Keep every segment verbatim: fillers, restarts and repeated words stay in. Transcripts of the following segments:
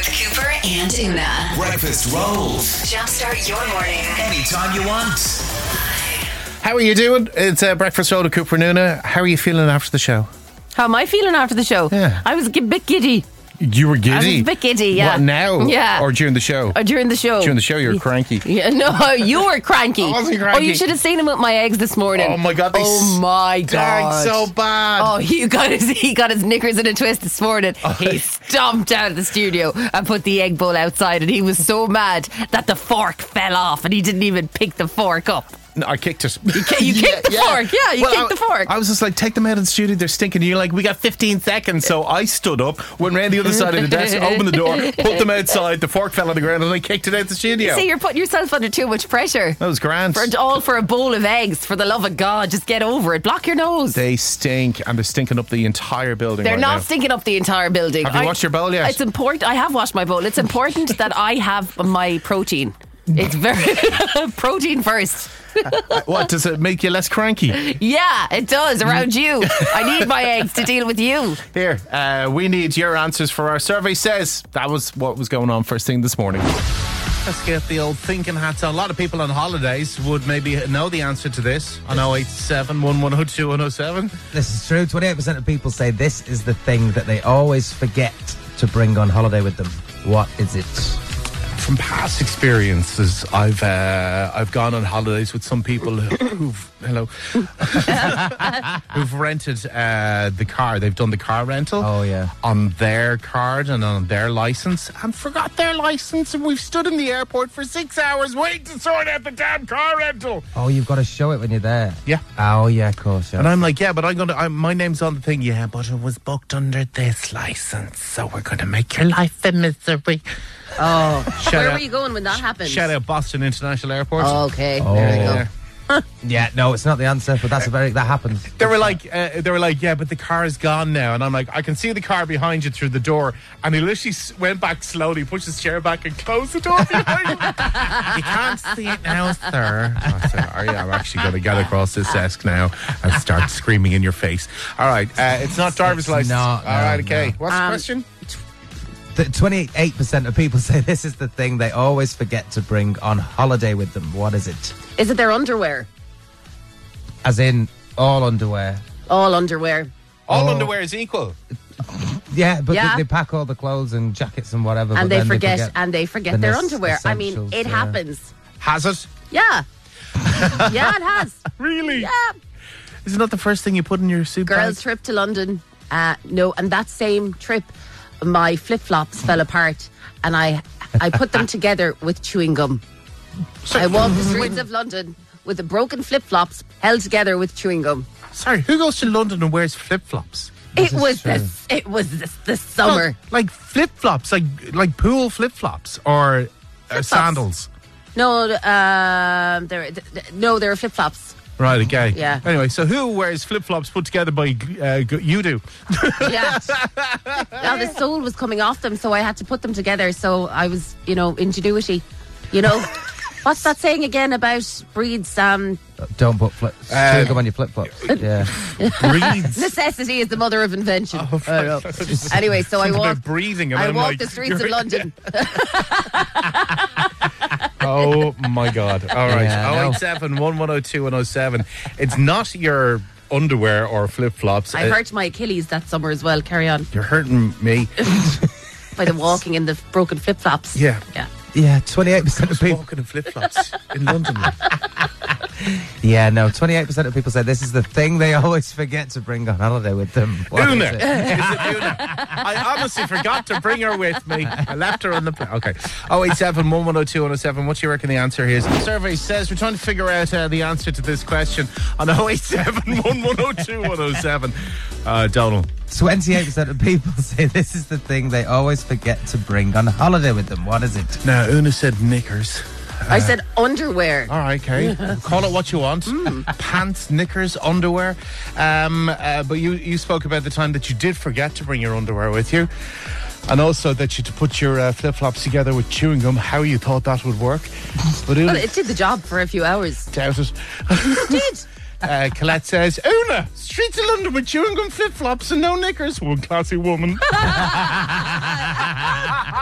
Cooper and Una. Breakfast rolls. Jumpstart your morning. Anytime you want. How are you doing? It's uh, Breakfast Roll with Cooper and Una. How are you feeling after the show? How am I feeling after the show? Yeah. I was a bit giddy. You were giddy? I was a bit giddy, yeah. What, now? Yeah. Or during the show? Or during the show. During the show, you were cranky. Yeah, no, you were cranky. I wasn't cranky. Oh, you should have seen him with my eggs this morning. Oh my God, they Oh my God. stank so bad. Oh, he got his he got his knickers in a twist this morning. He stomped out of the studio and put the egg bowl outside, and he was so mad that the fork fell off, and he didn't even pick the fork up. No, I kicked it. You, ki- you kicked the fork, yeah. You Well, kicked I, the fork. I was just like, take them out of the studio. They're stinking. And you're like, we got fifteen seconds. So I stood up, went round the other side of the desk, opened the door, put them outside. The fork fell on the ground, and I kicked it out the studio. See, you're putting yourself under too much pressure. That was grand. For all for a bowl of eggs. For the love of God, just get over it. Block your nose. They stink, and they're stinking up the entire building. They're right not now. stinking up the entire building. Have you I- washed your bowl yet? It's important. I have washed my bowl. It's important that I have my protein. It's very protein first. What, does it make you less cranky? Yeah, it does around you. I need my eggs to deal with you. Here, uh, we need your answers for our survey. Says that was what was going on first thing this morning. Let's get the old thinking hats on. A lot of people on holidays would maybe know the answer to this on oh eight seven, one one oh two, one oh seven. This is true. twenty-eight percent of people say this is the thing that they always forget to bring on holiday with them. What is it? From past experiences, I've uh, I've gone on holidays with some people who've hello who've rented uh, the car. They've done the car rental. Oh, yeah. On their card and on their license, and forgot their license, and we've stood in the airport for six hours waiting to sort out the damn car rental. Oh, you've got to show it when you're there. Yeah. Oh, yeah, of course. Yeah. And I'm like, yeah, but I'm gonna. I'm, my name's on the thing. Yeah, but it was booked under this license, so we're gonna make your life a misery. Oh, Shout where out- were you going when that happened? Shout out Boston International Airport. Oh, okay, Oh. there you go. Yeah, no, it's not the answer, but that's a very that happens. They were like, uh, they were like, yeah, but the car is gone now, and I'm like, I can see the car behind you through the door, and he literally s- went back slowly, pushed his chair back, and closed the door behind him. You can't see it now, sir. I said, oh, yeah, I'm actually going to get across this desk now and start screaming in your face. All right, uh, it's not driver's It's license. not, All no, right, okay. no. What's the Um, question? The twenty-eight percent of people say this is the thing they always forget to bring on holiday with them. What is it? Is it their underwear? As in all underwear. All underwear. All oh. underwear is equal. Yeah, but Yeah. They, they pack all the clothes and jackets and whatever. but And they then forget, and they forget the their nes- underwear. I mean, essentials, it yeah. happens. Has it? Yeah. Yeah, it has. Really? Yeah. Isn't that the first thing you put in your suit Girls' bag? trip to London. Uh, no, and that same trip, my flip-flops fell apart, and I I put them together with chewing gum. I walked the streets of London with the broken flip-flops held together with chewing gum. Sorry, who goes to London and wears flip-flops? It is was true. this. It was this, this summer. Like flip-flops, like like pool flip-flops or uh, sandals. No, um, there. th- th- No, there were flip-flops. Right, okay. Yeah. Anyway, so who wears flip-flops put together by uh, g- you do? Yeah. Now the sole was coming off them, so I had to put them together. So I was, you know, ingenuity. You know, what's that saying again about breeds? Um, Don't put flip, Uh, chewing gum on your flip flops. Yeah. Breeds. necessity is the mother of invention. Oh, I know. Anyway, so I Something about walked. breathing, and I I'm walked like, the streets of you're- London. Oh my God! All right, Yeah, I oh know. eight seven, one one oh two, one oh seven. It's not your underwear or flip-flops. I Uh, hurt my Achilles that summer as well. Carry on You're hurting me. by the walking in the broken flip flops. Yeah. yeah. Yeah, twenty-eight percent of people. Walking in flip-flops in London. Yeah, no, twenty-eight percent of people say this is the thing they always forget to bring on holiday with them. What Una. is Is it? it Una? I honestly forgot to bring her with me. I left her on the plane. Okay. oh eight seven, one one oh two, one oh seven. What do you reckon the answer is? The survey says we're trying to figure out uh, the answer to this question on oh eight seven, one one oh two, one oh seven. Uh, Donald. twenty-eight percent of people say this is the thing they always forget to bring on holiday with them. What is it? Now, Una said knickers. I said underwear. All right, okay. Call it what you want. Pants, knickers, underwear. Um, uh, but you, you spoke about the time that you did forget to bring your underwear with you. And also that you to put your uh, flip-flops together with chewing gum, how you thought that would work. But Una, Well, it did the job for a few hours. doubt it. It did. Uh, Colette says, Una, streets of London with chewing gum flip-flops and no knickers. One classy woman.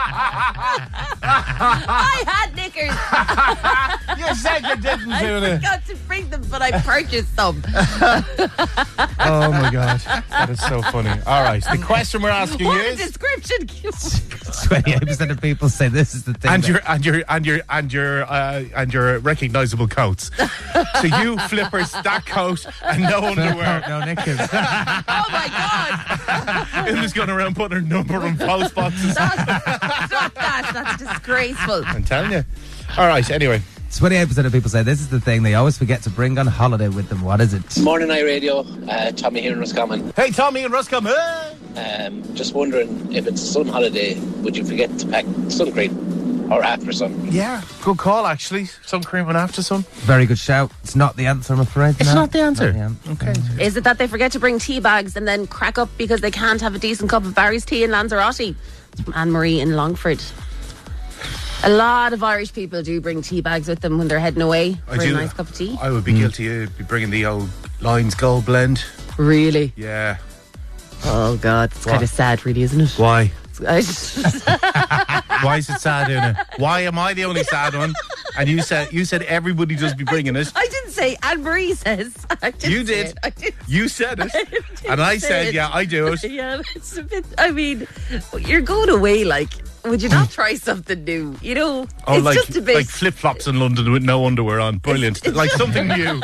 I had knickers. You said you didn't, I Una. forgot to bring them, but I purchased some. Oh my god, that is so funny. All right, the question we're asking What a is, description. twenty-eight percent of people say this is the thing. and that- your and your and your and your uh, and your recognisable coats. So you flippers, that coat and no underwear. no knickers. Oh my God. Una's going around putting her number on post boxes. Stop that. That's disgraceful. I'm telling you. All right. Anyway, twenty-eight percent of people say this is the thing they always forget to bring on holiday with them. What is it? Morning Eye Radio, uh, Tommy here in Roscommon. hey Tommy and Russ, come. Hey. Um, just wondering if it's a sun holiday, would you forget to pack sun cream or after sun? Yeah, good call. Actually, sun cream and after sun. Very good shout. It's not the answer, I'm afraid. It's No. not the answer. Not the answer. Okay. Is it that they forget to bring tea bags and then crack up because they can't have a decent cup of Barry's tea in Lanzarote? Anne-Marie in Longford. A lot of Irish people do bring tea bags with them when they're heading away for I a do. nice cup of tea. I would be guilty of be bringing the old Lions Gold blend. Really? Yeah. Oh God, it's What? kind of sad, really, isn't it? Why? I just- Why is it sad, Una? Why am I the only sad one? And you said you said everybody just be bringing it. I didn't say Anne-Marie says. I didn't You say did. it. I did. You said it, didn't and I say said, it. yeah, I do it. Yeah, it's a bit. I mean, you're going away. Like, would you not try something new? You know, Oh, it's like just a bit. like flip flops in London with no underwear on. Brilliant, like something new.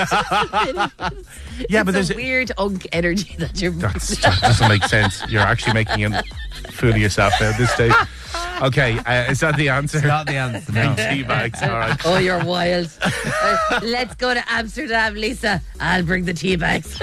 Yeah, but it's there's a weird unk energy that you're. That's, that doesn't make sense. You're actually making a fool of yourself now at this stage. Okay, uh, is that the answer? It's not the answer, no. Tea bags. All right. Oh, you're wild. Uh, let's go to Amsterdam, Lisa. I'll bring the tea bags.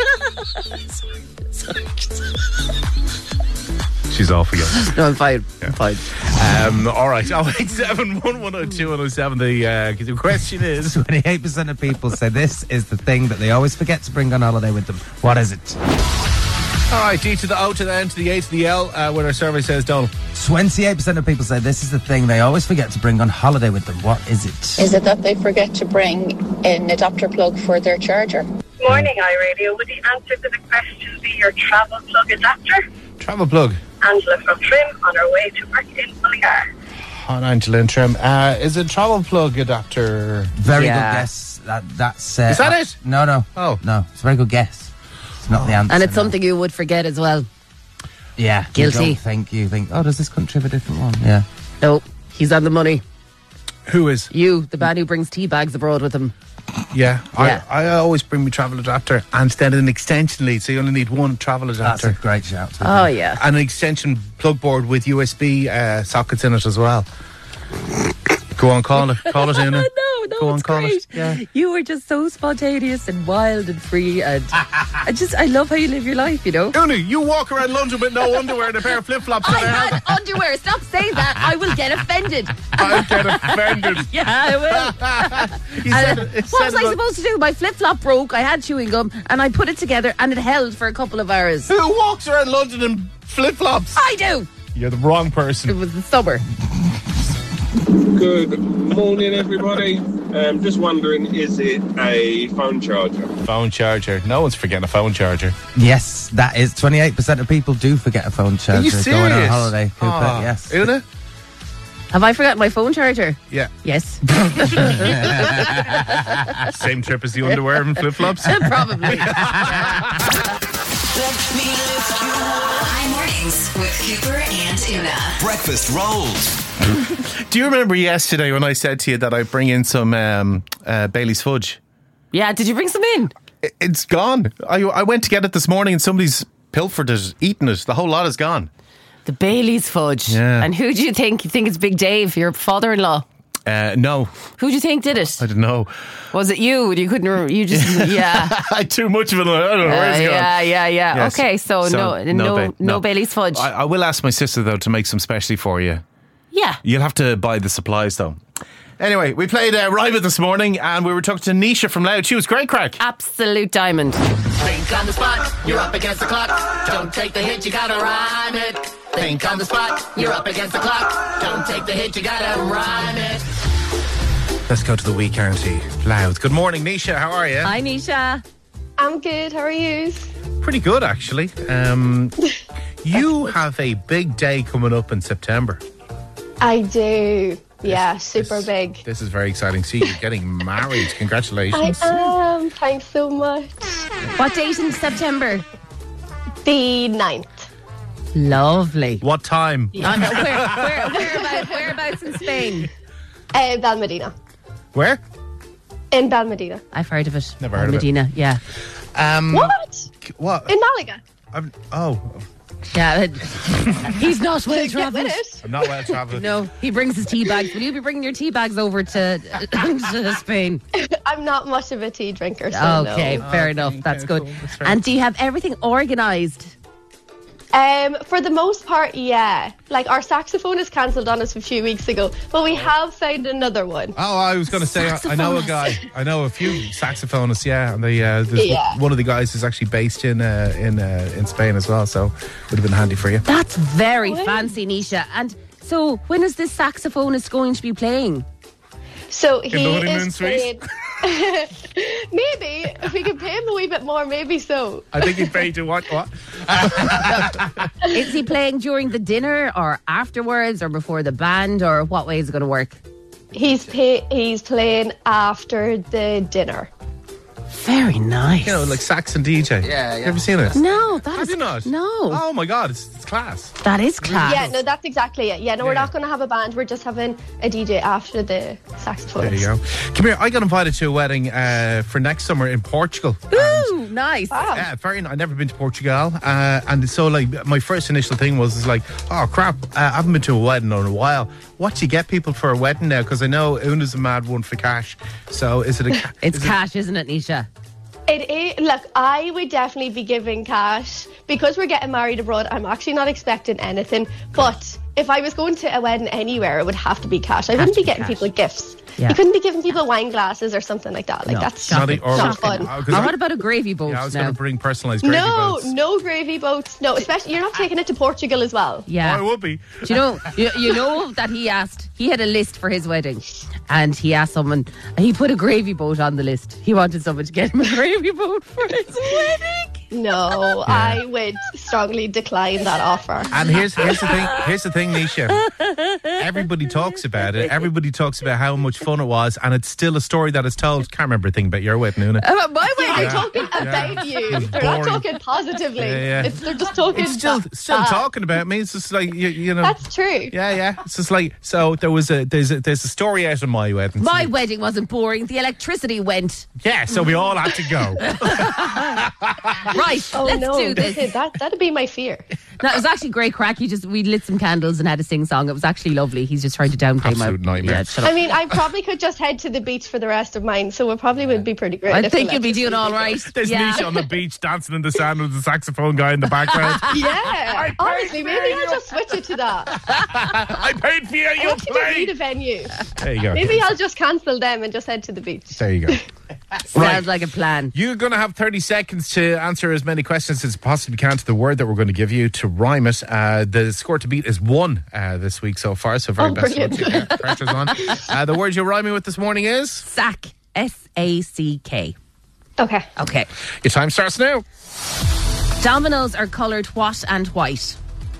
She's off again. No, I'm fine. I'm fine. Um, all right. Oh eight seven one one zero two one zero seven. The uh, the question is. twenty-eight percent of people say this is the thing that they always forget to bring on holiday with them. What is it? All right. D to the O to the N to the A to the L. Uh, what our survey says, Donald. twenty-eight percent of people say this is the thing they always forget to bring on holiday with them. What is it? Is it that they forget to bring an adapter plug for their charger? Morning, iRadio. Would the answer to the question be your travel plug adapter? Travel plug. Angela from Trim on her way to work in Mullingar. On Angela and Trim. Uh, is it travel plug adapter? Very Yeah. good guess. That that's. Uh, Is that uh, it? No, no. Oh. no. It's a very good guess. It's not the answer. And it's no. something you would forget as well. Yeah. Guilty. You don't think you think. Oh, does this country have a different one? Yeah. No, he's on the money. Who is? You, the man who brings tea bags abroad with him. Yeah. Yeah. I, I always bring my travel adapter and then an extension lead, so you only need one travel That's adapter. a great shout. too. Oh, yeah. And an extension plug board with U S B uh, sockets in it as well. Go on, call it. Call it, Una. no, no, Go on, it's call great. it. Yeah. You were just so spontaneous and wild and free, and I just, I love how you live your life, you know? Una, you walk around London with no underwear and a pair of flip flops. I had underwear. Stop saying that. I will get offended. I get offended. Yeah, I will. You And, said uh, it- it what was said I about- supposed to do? My flip flop broke. I had chewing gum, and I put it together, and it held for a couple of hours. Who walks around London in flip flops? I do. You're the wrong It person. was the summer. Good morning, everybody. Um, just wondering, is it a phone charger? Phone charger. No one's forgetting a phone charger. Yes, that is. twenty-eight percent of people do forget a phone charger Are you going on serious? holiday. Cooper, Aw. yes. Una? Have I forgotten my phone charger? Yeah. Yes. Same trip as the underwear and flip flops. Probably. High mornings with Cooper and Una. Breakfast rolls. Do you remember yesterday when I said to you that I bring in some um, uh, Bailey's fudge? Yeah, did you bring some in? I- It's gone. I, I went to get it this morning and somebody's pilfered it, eaten it. The whole lot is gone. The Bailey's fudge. Yeah. And who do you think? You think it's Big Dave, your father-in-law? Uh, no, Who do you think did it? I don't know. Was it you? You couldn't. Re- you just. Yeah. I had too much of it. I don't know where Uh, it's gone. yeah, yeah, yeah. Yes. Okay, so, no, no, no, Ba- Bailey's fudge. I, I will ask my sister though to make some specially for you. yeah. You'll have to buy the supplies though. Anyway, we played uh, Rhyme It this morning and we were talking to Nisha from Loud. She was great crack. Absolute diamond. Think on the spot, you're up against the clock. Don't take the hit, you gotta rhyme it. Think on the spot, you're up against the clock. Don't take the hit, you gotta rhyme it. Let's go to the Wee County. Loud. Good morning, Nisha. How are you? Hi, Nisha. I'm good. How are you? Pretty good, actually. Um, you have a big day coming up in September. I do. Yeah, super this, big. This is very exciting. See, you're getting married. Congratulations. I am. Thanks so much. What date in September? The ninth. Lovely. What time? Uh, no, where, where, whereabouts, whereabouts in Spain? Uh, Balmedina. Where? In Balmedina. I've heard of it. Never heard of it. Medina, yeah. Um, What? What? In Malaga. I'm, oh, Yeah, he's not well Get travelled. with it. I'm not well travelled. No, he brings his tea bags. Will you be bringing your tea bags over to, to Spain? I'm not much of a tea drinker, so Okay, no. fair Okay, enough. That's okay, good. cool, that's fair. And do you have everything organised? Um, for the most part, yeah. Like, our saxophonist cancelled on us a few weeks ago, but we have found another one. Oh, I was going to say, I, I know a Saxophonist. guy. I know a few saxophonists. Yeah, and they, uh, there's Yeah. one of the guys is actually based in uh, in uh, in Spain as well. So would have been handy for you. That's very Wow. fancy, Nisha. And so, when is this saxophonist going to be playing? So he the honeymoon is suite? playing... Maybe. If we could pay him a wee bit more, maybe so. I think he'd pay to what? What? Is he playing during the dinner or afterwards or before the band, or what way is it going to work? He's pay- he's playing after the dinner. Very nice. You know, like sax and D J. Yeah, yeah. You ever seen it? No, that Have is you not? No, Oh my God, it's, it's class. that is class. Yeah, no, that's exactly it. Yeah, no, we're Yeah. not going to have a band. We're just having a D J after the saxophone. There you go. Come here. I got invited to a wedding uh, for next summer in Portugal. Ooh, nice. Wow. Yeah, very. I've never been to Portugal, uh, and so like my first initial thing was is like, oh crap, uh, I haven't been to a wedding in a while. What do you get people for a wedding now? Because I know Una's a mad one for cash. So is it a? ca- It's is it- cash, isn't it, Nisha? It is. Look, I would definitely be giving cash because we're getting married abroad. I'm actually not expecting anything, but if I was going to a wedding anywhere, it would have to be cash. I wouldn't to be be getting cash. people gifts. Yeah. You couldn't be giving people wine glasses or something like that. Like No, that's Not shocking. a- or- not fun. uh, 'cause Or I- what about a gravy boat Yeah, I was now? going to bring personalised gravy No, boats. no gravy boats. No, especially you're not taking it to Portugal as well. Yeah. Oh, I would be. Do you know? You, you know that he asked. He had a list for his wedding, and he asked someone. He put a gravy boat on the list. He wanted someone to get him a gravy boat for his wedding. No, I would strongly decline that offer. And here's here's the thing. Here's the thing, Nisha. Everybody talks about it. Everybody talks about how much fun it was, and it's still a story that is told. Can't remember a thing about your wedding, Una. About my They're wedding. talking about you. They're not boring. talking positively. Yeah, yeah. It's, they're just talking. It's still ba- still bad. talking about me. It's just like you, you know. That's true. Yeah, yeah. It's just like so. There was a there's a there's a story out of my wedding. My wedding wasn't boring. The electricity went. Yeah, so we all had to go. Right, Oh let's no, do this. that that'd be my fear. No, it was actually great crack. He just we lit some candles and had a sing song. It was actually lovely. He's just trying to downplay Absolute my nightmare. Yeah, shut up. I mean, I probably could just head to the beach for the rest of mine, so it probably would be pretty great. I if think the you'll be doing all electricity right. There's yeah. Nisha on the beach dancing in the sand with the saxophone guy in the background. was- Yeah, honestly, maybe I'll just switch it to that. I paid for you. I You actually don't need play. a venue. There you go. Maybe I'll just cancel them and just head to the beach. There you go. Sounds like a plan. You're going to have thirty seconds to answer as many questions as you possibly can to the word that we're going to give you to rhyme it. Uh, the score to beat is one uh, this week so far, so very Oh, best of brilliant. luck. Yeah, pressure's on. Uh, the word you're rhyming with this morning is? Sack. S A C K. Okay. Okay. Your time starts now. Dominoes are coloured what and white?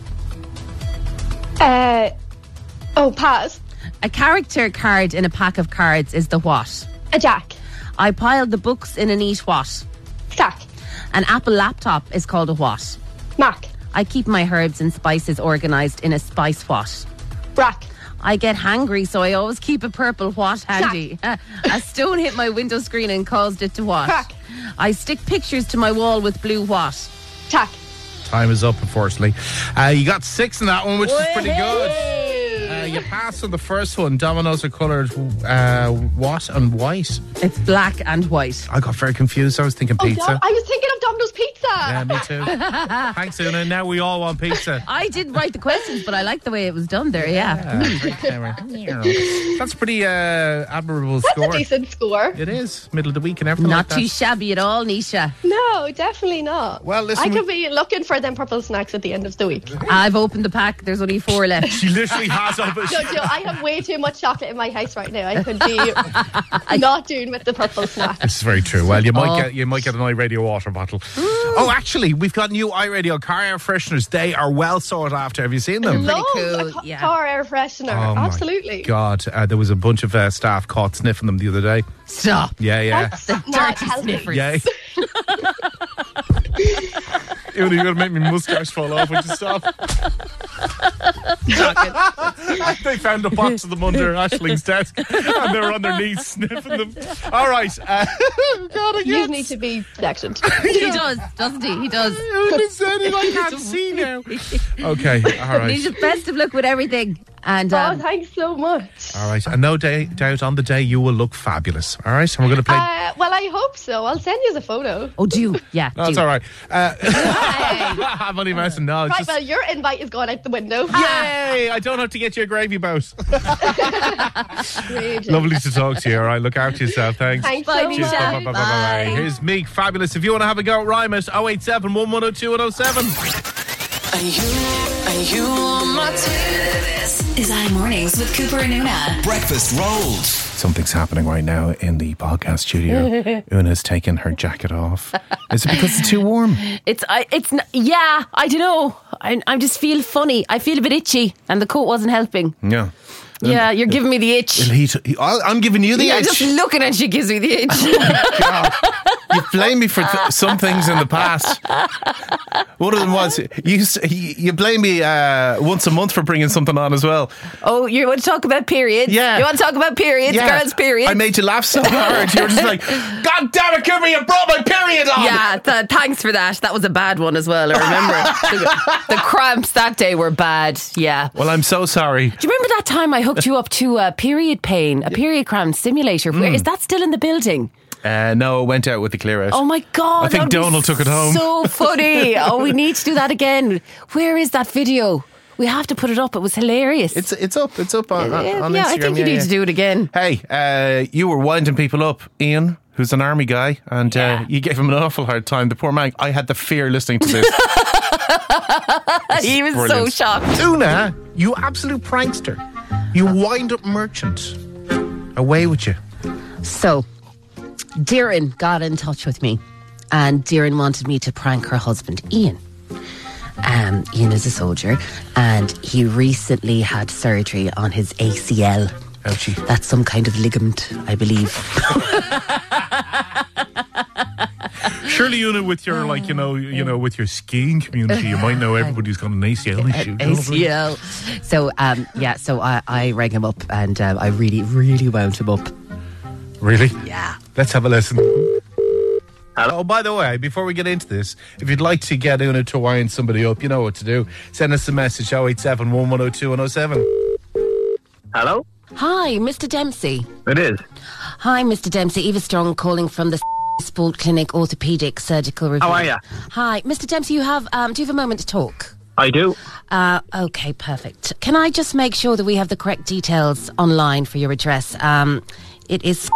Uh, oh, pass. A character card in a pack of cards is the what? A jack. I piled the books in a neat what? Stack. An Apple laptop is called a what? Mac. I keep my herbs and spices organised in a spice what? Rack. I get hangry, so I always keep a purple what handy. A stone hit my window screen and caused it to what? Crack. I stick pictures to my wall with blue what? Tack. Time is up, unfortunately. Uh, you got six in that one, which is pretty good. Uh, you passed on the first one. Dominoes are coloured uh, what and white? It's black and white. I got very confused. I was thinking Oh, pizza. Dom- I was thinking of Domino's Pizza. Yeah, me too. Thanks, Una. Now we all want pizza. I didn't write the questions, but I like the way it was done there, yeah. Yeah, very clever. That's a pretty uh, admirable That's score. a decent score. It is. Middle of the week and everything Not like too that. shabby at all, Nisha. No, definitely not. Well, listen, I we- could be looking for them purple snacks at the end of the week. I've opened the pack. There's only four left. She literally has all of No, no, I have way too much chocolate in my house right now. I could be not doing with the purple snack. This is very true. Well, you might Oh. get you might get an iRadio water bottle. Oh, actually, we've got new iRadio car air fresheners. They are well sought after. Have you seen them? Love cool, a ca- yeah. car air freshener. Oh my Absolutely. God, uh, there was a bunch of uh, staff caught sniffing them the other day. Stop. Yeah, yeah. That's The not dirty healthy. sniffers. Yeah. Ewan, you're going to make me moustache fall off. Would you stop? They found a box of them under Ashling's desk and they were on their knees sniffing them. All right. Uh, God, I You can't need to be sectioned. He does, doesn't he? He does. Ewan said it, I can't see now. Okay, all He's right. the best of luck with everything. And Oh, um, thanks so much. All right. And no day, doubt on the day you will look fabulous. All right. And we're going to play. Uh, well, I hope so. I'll send you the photo. oh, do yeah, No, it's do. all right. Uh, I'm only messing. No, it's Right, just. well, your invite is gone out the window. Yay! I don't have to get you a gravy boat. Raging. Lovely to talk to you. All right, look after yourself. Thanks. Thanks Bye, so Nisha. much. Bye, bye, bye, bye, bye. Bye. Here's Meek, fabulous. If you want to have a go at Rhyme it, oh eight seven, one one oh two, one oh seven. Are you, are you on my team? This is iMornings with Cooper and Una. Breakfast rolls. Something's happening right now in the podcast studio. Una's taken her jacket off. Is it because it's too warm? It's, I, it's, n- yeah, I don't know. I, I just feel funny. I feel a bit itchy, and the coat wasn't helping. Yeah. Yeah, you're giving me the itch. He, he, I'll- I'm giving you the Yeah, itch. just looking at you gives me the itch. God. You blamed me for th- some things in the past. One of them was you. s- You you blame me uh, once a month for bringing something on as well. Oh, you want to talk about periods? Yeah. You want to talk about periods, girls' periods? I made you laugh so hard. You were just like, "God damn it, Cooper! You brought my period on." Yeah, th- thanks for that. That was a bad one as well. I remember the, the cramps that day were bad. Yeah. Well, I'm so sorry. Do you remember that time I hooked you up to a period pain, a period cramp simulator? Where is that still in the building? Uh, no, went out with the clear out. Oh my God. I think that would be Donald took it home. So funny. Oh, we need to do that again. Where is that video? We have to put it up. It was hilarious. It's it's up. It's up on, on yeah, on yeah, Instagram. I think you yeah, need yeah. to do it again. Hey, uh, you were winding people up, Ian, who's an army guy, and Yeah. uh, you gave him an awful hard time. The poor man. I had the fear listening to this. He was so Brilliant. shocked. Una, you absolute prankster. You wind-up merchant. Away with you. So, Darren got in touch with me, and Darren wanted me to prank her husband, Ian. Um, Ian is a soldier, and he recently had surgery on his A C L. Ouchie. That's some kind of ligament, I believe. Surely, Una, with your like, you know, you know, with your skiing community, you might know everybody's got an A C L issue. A C L. So, um, yeah, so I, I rang him up, and um, I really, really wound him up. Really? Yeah. Let's have a listen. Oh, by the way, before we get into this, if you'd like to get Una to wind somebody up, you know what to do. Send us a message, oh eight seven, one one oh two, one oh seven. Hello? Hi, Mister Dempsey. It is. Hi, Mister Dempsey. Eva Strong calling from the Sport Clinic Orthopedic Surgical Review. How are ya? Hi, Mister Dempsey. You have um, do you have a moment to talk? I do. Uh, okay, perfect. Can I just make sure that we have the correct details online for your address? Um, it is.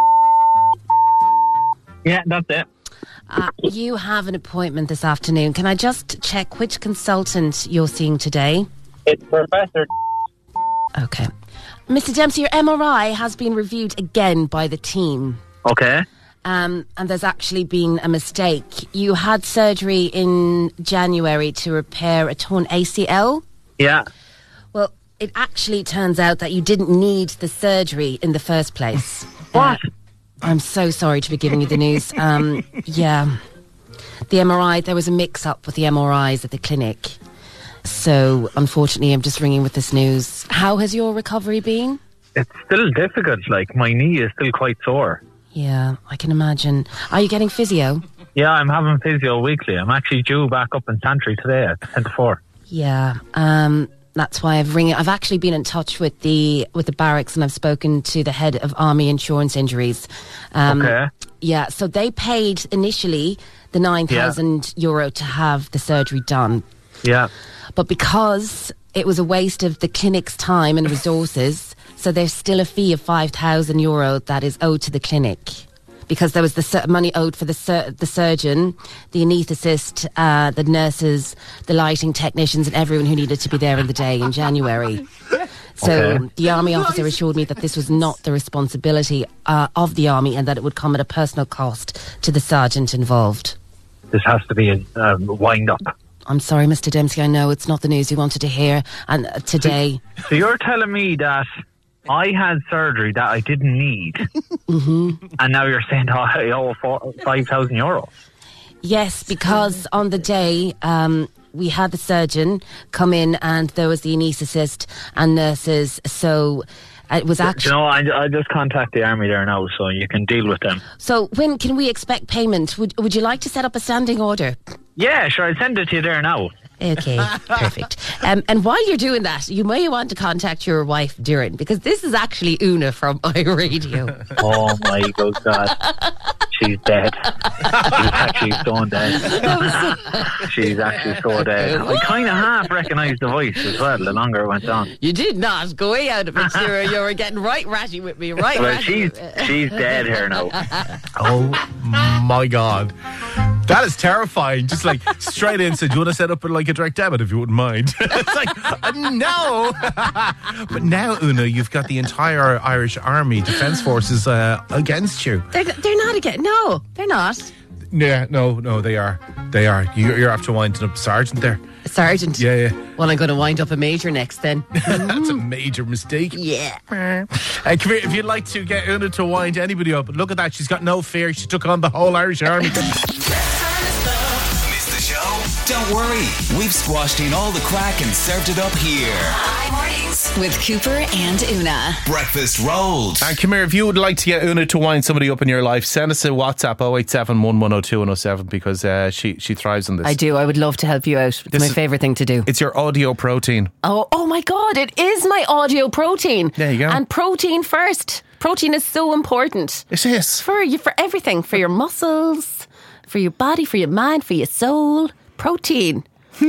Yeah, that's it. Uh, you have an appointment this afternoon. Can I just check which consultant you're seeing today? It's Professor. Okay, Mister Dempsey. Your M R I has been reviewed again by the team. Okay. Um, and there's actually been a mistake. You had surgery in January to repair a torn A C L. Yeah. Well, it actually turns out that you didn't need the surgery in the first place. What? Uh, I'm so sorry to be giving you the news. Um, yeah. The M R I, there was a mix-up with the M R Is at the clinic. So, unfortunately, I'm just ringing with this news. How has your recovery been? It's still difficult. Like, my knee is still quite sore. Yeah, I can imagine. Are you getting physio? Yeah, I'm having physio weekly. I'm actually due back up in Santry today at ten to four. Yeah, um, that's why I've ring. I've actually been in touch with the with the barracks, and I've spoken to the head of Army Insurance Injuries. Um, Okay. Yeah, so they paid initially the nine thousand euro to have the surgery done, Yeah. but because it was a waste of the clinic's time and resources, so there's still a fee of five thousand euro that is owed to the clinic. Because there was the sur- money owed for the sur- the surgeon, the anaesthetist, uh, the nurses, the lighting technicians, and everyone who needed to be there in the day in January. So Okay. the army officer assured me that this was not the responsibility uh, of the army, and that it would come at a personal cost to the sergeant involved. this has to be a um, wind up. I'm sorry, Mister Dempsey, I know it's not the news you wanted to hear. And uh, today... So you're telling me that I had surgery that I didn't need, mm-hmm. and now you're saying oh, I owe five thousand euro? Yes, because on the day... Um, we had the surgeon come in and there was the anaesthetist and nurses, so it was actually... You know, I, I just contact the army there now, so you can deal with them. So when can we expect payment? Would Would you like to set up a standing order? Yeah, sure, I'll send it to you there now. Okay, perfect. Um, and while you're doing that, you may want to contact your wife, Duran, because this is actually Una from iRadio. Oh my good God. She's dead. She's actually so dead. She's actually so dead. I kind of half recognised the voice as well, the longer it went on. You did not. Go way out of it. You were, you were getting right ratty with me, right well, ratty. she's, she's dead here now. Oh my God. That is terrifying. Just like straight in said, do you want to set up like a direct debit if you wouldn't mind? It's like, uh, no. But now, Una, you've got the entire Irish Army Defence Forces uh, against you. They're, they're not again. No, they're not. Yeah, no, no, they are. They are. You, you're after winding up Sergeant there. A sergeant? Yeah, yeah. Well, I'm going to wind up a major next then. That's a major mistake. Yeah. Uh, come here, if you'd like to get Una to wind anybody up, look at that. She's got no fear. She took on the whole Irish Army. Missed the show? Don't worry. We've squashed in all the crack and served it up here. Hi Mornings with Cooper and Una. Breakfast rolls. And come here, if you would like to get Una to wind somebody up in your life, send us a WhatsApp oh eight seven, one one oh two, one oh seven because uh, she, she thrives on this. I do. I would love to help you out. It's This my is- favourite thing to do. It's your audio protein. Oh, oh my God, it is my audio protein. There you go. And protein first. Protein is so important. It is. For you, for everything. For your muscles, for your body, for your mind, for your soul. Protein.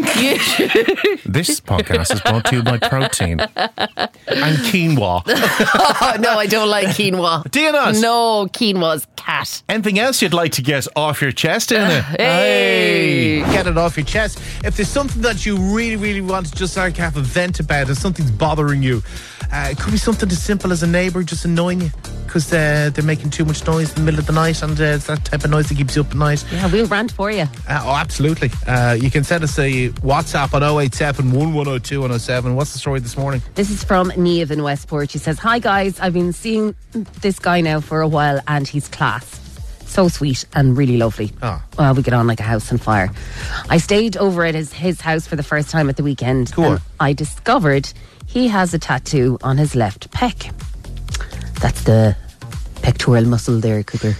This podcast is brought to you by protein and quinoa. Oh, no, I don't like quinoa. Do you not? No, quinoa's cat. Anything else you'd like to get off your chest, Una? Hey. Get it off your chest. If there's something that you really, really want to just like have a vent about, if something's bothering you, uh, it could be something as simple as a neighbour just annoying you because uh, they're making too much noise in the middle of the night, and uh, it's that type of noise that keeps you up at night. Yeah, we'll rant for you. Uh, oh, absolutely. Uh, you can send us a WhatsApp on oh eight seven, one one oh two, one oh seven. What's the story this morning? This is from Niamh in Westport. She says, hi guys, I've been seeing this guy now for a while and he's class. So sweet and really lovely. Oh. Well, we get on like a house on fire. I stayed over at his, his house for the first time at the weekend. Cool. And I discovered he has a tattoo on his left pec. That's the pectoral muscle there, Cooper.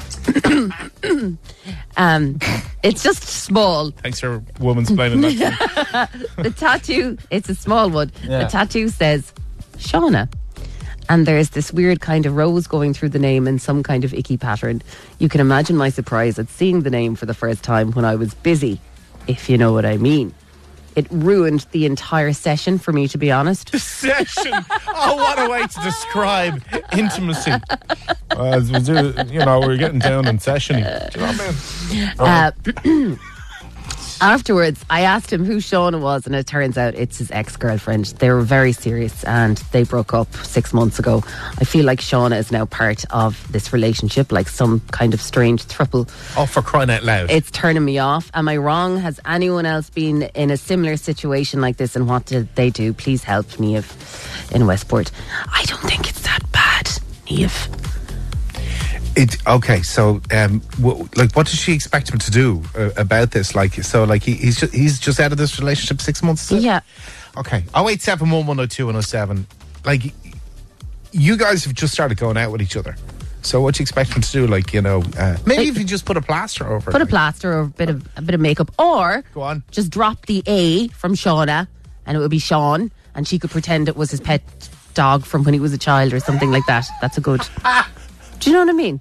um, it's just small. Thanks for woman's explaining that. The tattoo, it's a small one. Yeah. The tattoo says Shauna. And there's this weird kind of rose going through the name in some kind of icky pattern. You can imagine my surprise at seeing the name for the first time when I was busy, if you know what I mean. It ruined the entire session for me, to be honest. Session. Oh, what a way to describe intimacy. Uh, you know, we're getting down in session. Do you know what I mean? Uh, afterwards, I asked him who Shauna was, and it turns out it's his ex-girlfriend. They were very serious and they broke up six months ago. I feel like Shauna is now part of this relationship, like some kind of strange throuple. Oh, for crying out loud. It's turning me off. Am I wrong? Has anyone else been in a similar situation like this, and what did they do? Please help me if in Westport. I don't think it's that bad, Niamh. It, okay, so um, w- like, what does she expect him to do uh, about this? Like, so, like, he, he's just, he's just out of this relationship six months. Is it? Yeah. Okay. Oh eight seven one one oh two one oh seven. Like, you guys have just started going out with each other. So, what do you expect him to do? Like, you know, uh, maybe Like, if you just put a plaster over Put it. a plaster or a bit of a bit of makeup, or Go on. just drop the A from Shauna, and it would be Sean, and she could pretend it was his pet dog from when he was a child or something like that. That's a good. Do you know what I mean?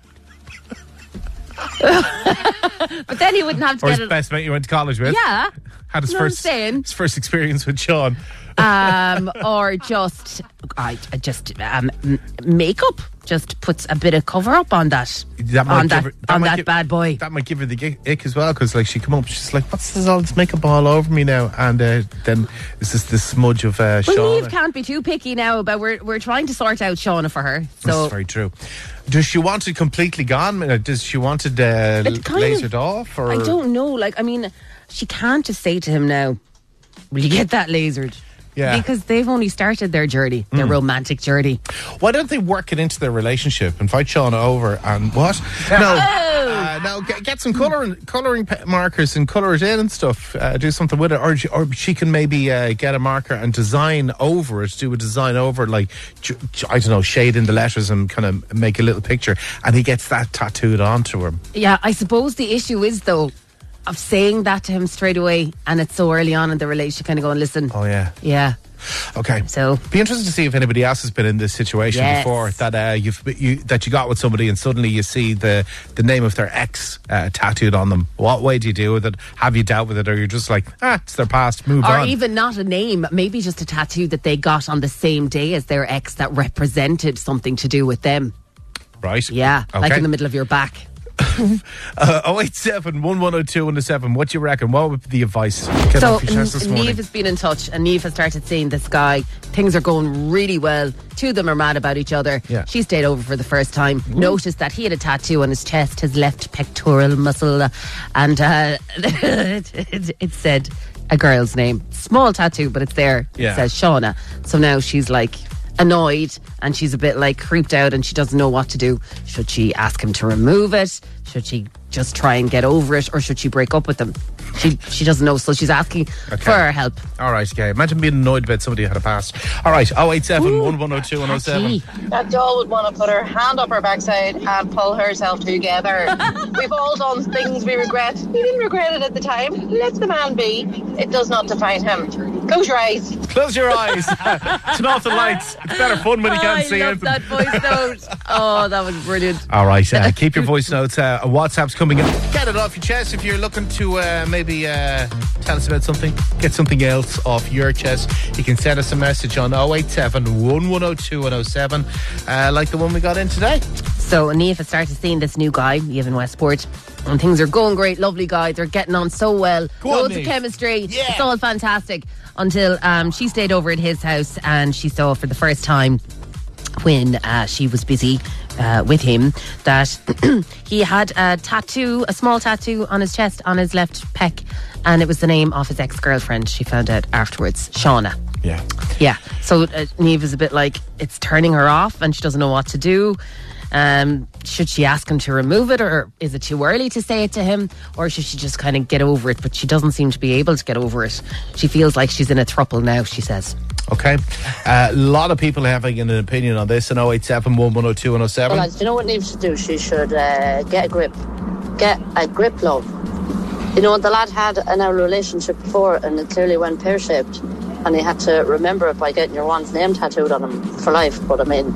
But then he wouldn't have to Or get his it. best mate you went to college with. Yeah. Had his You know what I'm first saying? his first experience with Sean. um, or just, I I just um, m- makeup. Just puts a bit of cover up on that, That might on give that, her- that on might that give- bad boy. That might give her the gi- ick as well, because like she come up, she's like, "What's this all this makeup all over me now?" And uh, then it's just this smudge of uh, Well, Shauna. Niamh can't be too picky now, but we're we're trying to sort out Shauna for her. This So is very true. Does she want it completely gone? Uh, Does she want it uh, It's kind lasered of- off? Or I don't know. Like, I mean, she can't just say to him now, "Will you get that lasered?" Yeah. Because they've only started their journey, their Mm. romantic journey. Why don't they work it into their relationship? Invite Shauna over and what? No, uh, no. Get, get some colouring, colouring pe- markers and colour it in and stuff. Uh, do something with it, or she, or she can maybe uh, get a marker and design over it. Do a design over it, like j- j- I don't know, shade in the letters and kind of make a little picture, and he gets that tattooed onto him. Yeah, I suppose the issue is though of saying that to him straight away, and it's so early on in the relationship, kind of going, "Listen, Oh yeah. yeah." Okay. So be interested to see if anybody else has been in this situation Yes. before, that uh, you've you, that you got with somebody and suddenly you see the the name of their ex uh, tattooed on them. What way do you deal with it? Have you dealt with it, or you're just like, ah, it's their past, move Or on? even not a name, maybe just a tattoo that they got on the same day as their ex that represented something to do with them. Right. Yeah, like Okay. in the middle of your back. Uh, oh eight seven, one one oh two one oh seven. What do you reckon? What would be the advice? Get So off your chest this N- morning. Niamh has been in touch, and Niamh has started seeing this guy. Things are going really well. Two of them are mad about each other. Yeah. She stayed over for the first time. Noticed that he had a tattoo on his chest, his left pectoral muscle, uh, and uh, it, it, it said a girl's name. Small tattoo, but it's there. Yeah. It says Shauna. So now she's like annoyed, and she's a bit like creeped out, and she doesn't know what to do. Should she ask him to remove it? Should she just try and get over it, or should she break up with him? She she doesn't know, so she's asking Okay. for our help. All right, okay. Imagine being annoyed about somebody who had a past. All right, oh eight seven, one one oh two one oh seven. That doll would want to put her hand up her backside and pull herself together. We've all done things we regret. We didn't regret it at the time. Let the man be. It does not define him. Close your eyes. Close your eyes. Turn off the lights. It's better fun when you can't I see love anything. that voice note. Oh, that was brilliant. All right, uh, keep your voice notes. Uh, WhatsApp's coming in. Get it off your chest if you're looking to uh, maybe uh, tell us about something. Get something else off your chest. You can send us a message on oh eight seven, one one oh two one oh seven, uh, like the one we got in today. So Niamh has started seeing this new guy, he lives in Westport, and things are going great. Lovely guy. They're getting on so well. Go on, Loads of Niamh. chemistry. Yeah. It's all fantastic. Until um, she stayed over at his house, and she saw for the first time when uh, she was busy uh, with him that he had a tattoo, a small tattoo on his chest, on his left pec, and it was the name of his ex-girlfriend. She found out afterwards, Shauna. Yeah. Yeah. So uh, Niamh is a bit like, it's turning her off, and she doesn't know what to do. Um, should she ask him to remove it, or is it too early to say it to him, or should she just kind of get over it? But she doesn't seem to be able to get over it. She feels like she's in a throuple now, she says. Okay. A uh, lot of people having an opinion on this in oh eight seven, one one oh two one oh seven. Well, lads, do you know what Niamh should do? She should uh, get a grip. Get a grip, love. You know, the lad had an hour relationship before, and it clearly went pear-shaped, and he had to remember it by getting your one's name tattooed on him for life. But I mean,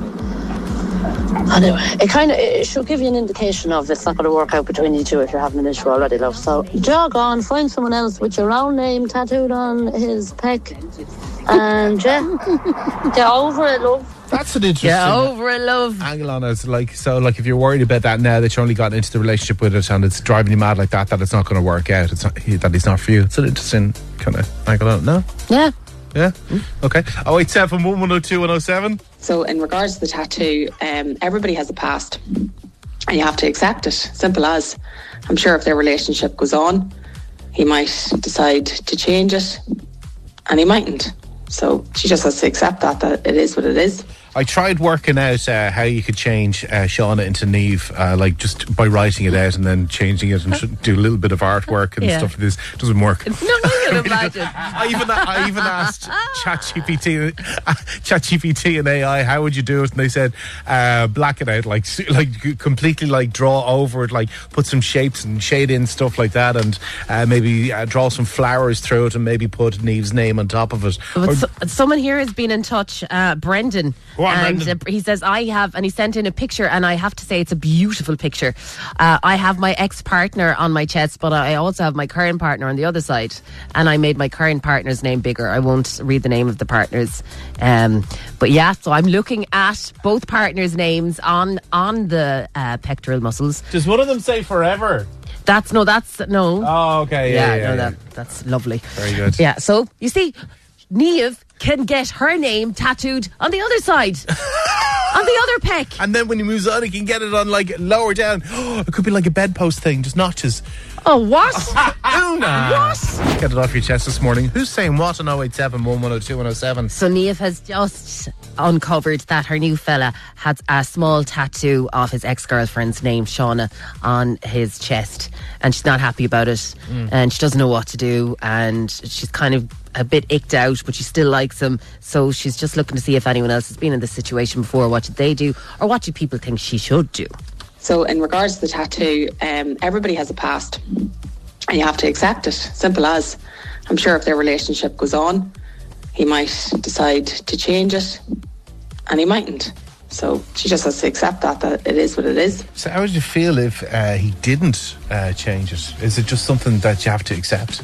anyway, it kind of it should give you an indication of it's not going to work out between you two if you're having an issue already, love. So jog on, find someone else with your own name tattooed on his pec, and yeah, get over it, love. That's an interesting Get over it, love. angle on it. Like, so, like, if you're worried about that now that you only got into the relationship with it and it's driving you mad like that, that it's not going to work out, it's not, he, that he's not for you. It's an interesting kind of angle on it. No? Yeah. Yeah? Okay. oh eight seven, one one oh two one oh seven. So in regards to the tattoo, um, everybody has a past and you have to accept it. Simple as. I'm sure if their relationship goes on, he might decide to change it and he mightn't. So she just has to accept that, that it is what it is. I tried working out uh, how you could change uh, Shauna into Niamh, uh, like just by writing it out and then changing it and sh- do a little bit of artwork and Yeah. stuff like this. It doesn't work. No, I can imagine. I even I even asked ChatGPT, uh, ChatGPT and A I, how would you do it? And they said, uh, black it out, like like completely, like draw over it, like put some shapes and shade in stuff like that, and uh, maybe uh, draw some flowers through it, and maybe put Niamh's name on top of it. But Or- so, someone here has been in touch, uh, Brendan, Go on, and Brendan. uh, he says, I have, and he sent in a picture, and I have to say it's a beautiful picture. Uh, I have my ex-partner on my chest, but I also have my current partner on the other side. and I made my current partner's name bigger. I won't read the name of the partners. Um, but yeah, so I'm looking at both partners' names on, on the uh, pectoral muscles. Does one of them say forever? That's, no, that's, no. Oh, okay. Yeah, Yeah, yeah, no, yeah. That, that's lovely. Very good. Yeah, so, you see, Niamh can get her name tattooed on the other side. On the other pec. And then when he moves on, he can get it on, like, lower down. It could be like a bedpost thing, just notches. Oh, what? Una. What? Get it off your chest this morning. Who's saying what on oh eight seven, one one oh two, one oh seven? So Niamh has just uncovered that her new fella had a small tattoo of his ex-girlfriend's name, Shauna, on his chest. And she's not happy about it. Mm. And she doesn't know what to do. And she's kind of a bit icked out, but she still likes him. So she's just looking to see if anyone else has been in this situation before. What did they do? Or what do people think she should do? So in regards to the tattoo, um, everybody has a past and you have to accept it. Simple as. I'm sure if their relationship goes on, he might decide to change it and he mightn't. So she just has to accept that, that it is what it is. So how would you feel if uh, he didn't uh, change it? Is it just something that you have to accept?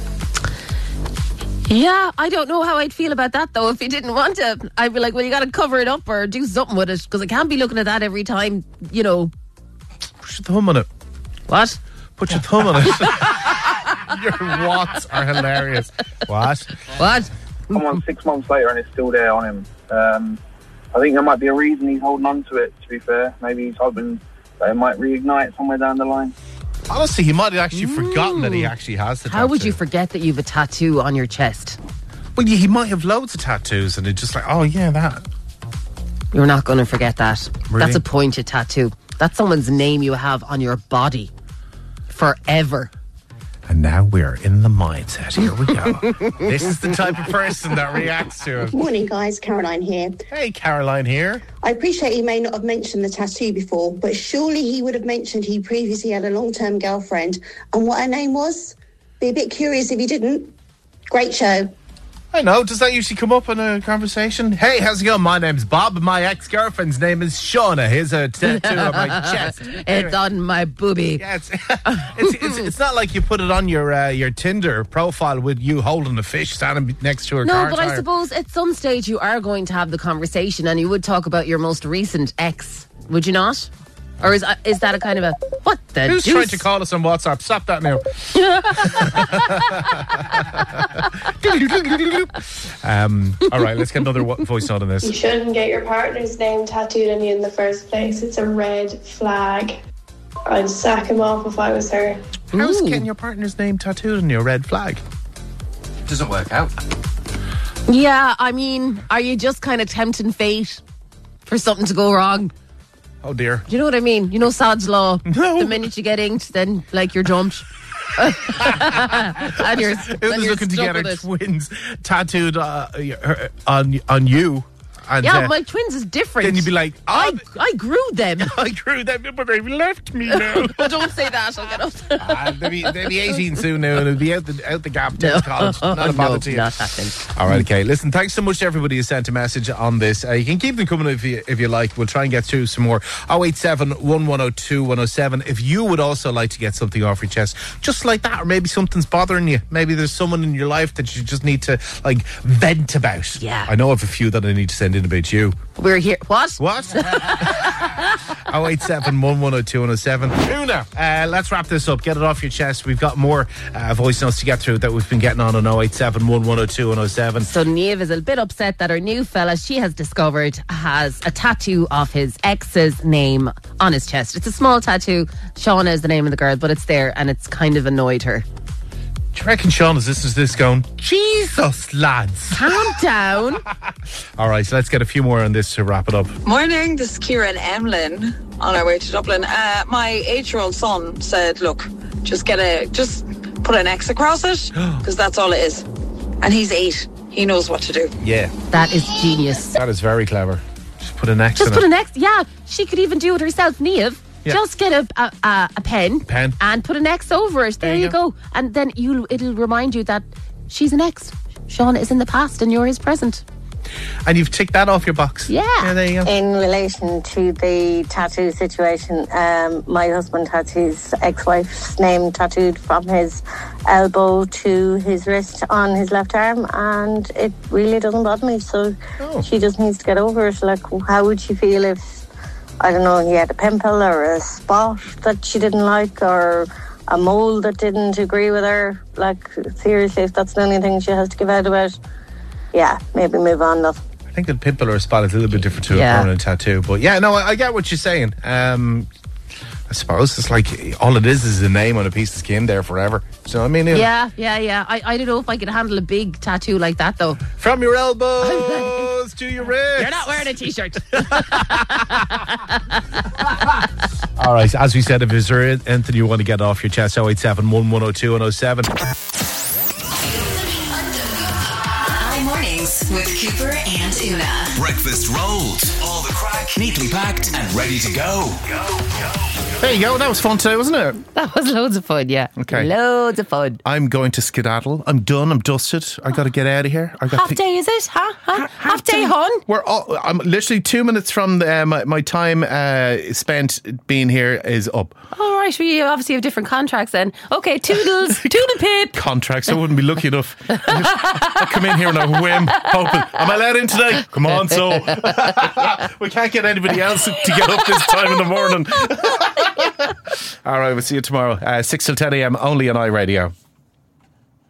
Yeah, I don't know how I'd feel about that though. If he didn't want to, I'd be like, well, you got to cover it up or do something with it, because I can't be looking at that every time, you know. Put your thumb on it. What? Put your thumb on it. Your whats are hilarious. What? What? Come on, six months later and it's still there on him. Um, I think there might be a reason he's holding on to it, to be fair. Maybe he's hoping that it might reignite somewhere down the line. Honestly, he might have actually forgotten that he actually has the tattoo. How would you forget that you have a tattoo on your chest? Well, yeah, he might have loads of tattoos and it's just like, oh yeah, that. You're not going to forget that. Really? That's a pointed tattoo. That's someone's name you have on your body forever. And now we're in the mindset. Here we go. This is the type of person that reacts to it. Morning, guys. Caroline here. Hey, Caroline here. I appreciate he may not have mentioned the tattoo before, but surely he would have mentioned he previously had a long-term girlfriend and what her name was. Be a bit curious if he didn't. Great show. I know. Does that usually come up in a conversation? Hey, how's it going? My name's Bob and my ex-girlfriend's name is Shauna. Here's a tattoo on my chest. It's on my boobie. Yeah, it's, it's, it's, it's not like you put it on your uh, your Tinder profile with you holding a fish standing next to her No, car but tire. I suppose at some stage you are going to have the conversation and you would talk about your most recent ex, would you not? Or is is that a kind of a, what the Who's deuce? trying to call us on WhatsApp? Stop that now. um, all right, let's get another wo- voice note on You this. shouldn't get your partner's name tattooed on you in the first place. It's a red flag. I'd sack him off if I was her. How's getting your partner's name tattooed on your red flag? Doesn't work out. Yeah, I mean, are you just kind of tempting fate for something to go wrong? Oh dear. Do you know what I mean? You know Sod's Law. No. The minute you get inked, then like you're jumped. and you're, Who then was you're looking to stuck get her with it. twins tattooed uh, her- on on you? And, Yeah, uh, my twins is different. then you'd be like, I, oh, I grew them. I grew them, but they've left me now. Well, don't say that. I'll get up. uh, they'll, be, they'll be eighteen soon now, and they'll be out the out the gap to No. college. Not a bother No, to you. not happening. All right, okay. Listen, thanks so much to everybody who sent a message on this. Uh, you can keep them coming if you if you like. We'll try and get through some more. oh eight seven, one one oh two, one oh seven. If you would also like to get something off your chest, just like that, or maybe something's bothering you. Maybe there's someone in your life that you just need to like vent about. Yeah. I know of a few that I need to send in about you. We're here. What? What? oh eight seven, one one oh two, one oh seven. Una, uh, let's wrap this up. Get it off your chest. We've got more uh, voice notes to get through that we've been getting on on oh eight seven, one one oh two, one oh seven. So Niamh is a bit upset that her new fella she has discovered has a tattoo of his ex's name on his chest. It's a small tattoo. Shauna is the name of the girl, but it's there and it's kind of annoyed her. Do you reckon Sean is this is this going, Jesus, lads? Calm down. All right, so let's get a few more on this to wrap it up. Morning, this is Kira and Emlyn on our way to Dublin. Uh, my eight-year-old son said, look, just get a, just put an X across it, because that's all it is. And he's eight. He knows what to do. Yeah. That is genius. That is very clever. Just put an X Just in put it. an X. Yeah, she could even do it herself, Niamh. Yeah. Just get a, a, a, a pen, Pen. and put an X over it. There, There you you go. And then you'll it'll remind you that she's an ex. Sean is in the past and you're his present. And you've ticked that off your box. Yeah. Yeah, there you go. In relation to the tattoo situation, um, my husband has his ex-wife's name tattooed from his elbow to his wrist on his left arm, and it really doesn't bother me. So oh. she just needs to get over it. Like, how would she feel if, I don't know, he had a pimple or a spot that she didn't like, or a mole that didn't agree with her? Like, seriously, if that's the only thing she has to give out about, yeah, maybe move on, love. I think a pimple or a spot is a little bit different to Yeah. a permanent tattoo. But yeah, no, I, I get what you're saying. Um, I suppose it's like all it is is a name on a piece of skin there forever. So I mean, you know, Yeah, yeah, yeah. I, I don't know if I could handle a big tattoo like that, though. from your elbows to your wrist. You're not wearing a t-shirt. All right, as we said, if there's anything you want to get off your chest, oh eight seven, one one oh two, one oh seven. I Mornings with Cooper and Una. Breakfast rolls. All the crack, neatly packed and ready to go. Go, go. There you go. That was fun today, wasn't it? That was loads of fun, yeah. Okay. Loads of fun. I'm going to skedaddle. I'm done. I'm dusted. I got to get out of here. I got Half day, is it? Huh? huh? Half day, hon? We're all, I'm literally two minutes from the, uh, my, my time uh, spent being here is up. All right, we obviously have different contracts then. Okay, toodles, toodle pip. Contracts. I wouldn't be lucky enough. I come in here on a whim, hoping, am I allowed in today? Come on, so. We can't get anybody else to get up this time in the morning. All right, we'll see you tomorrow. Uh, six till ten a.m. only on iRadio.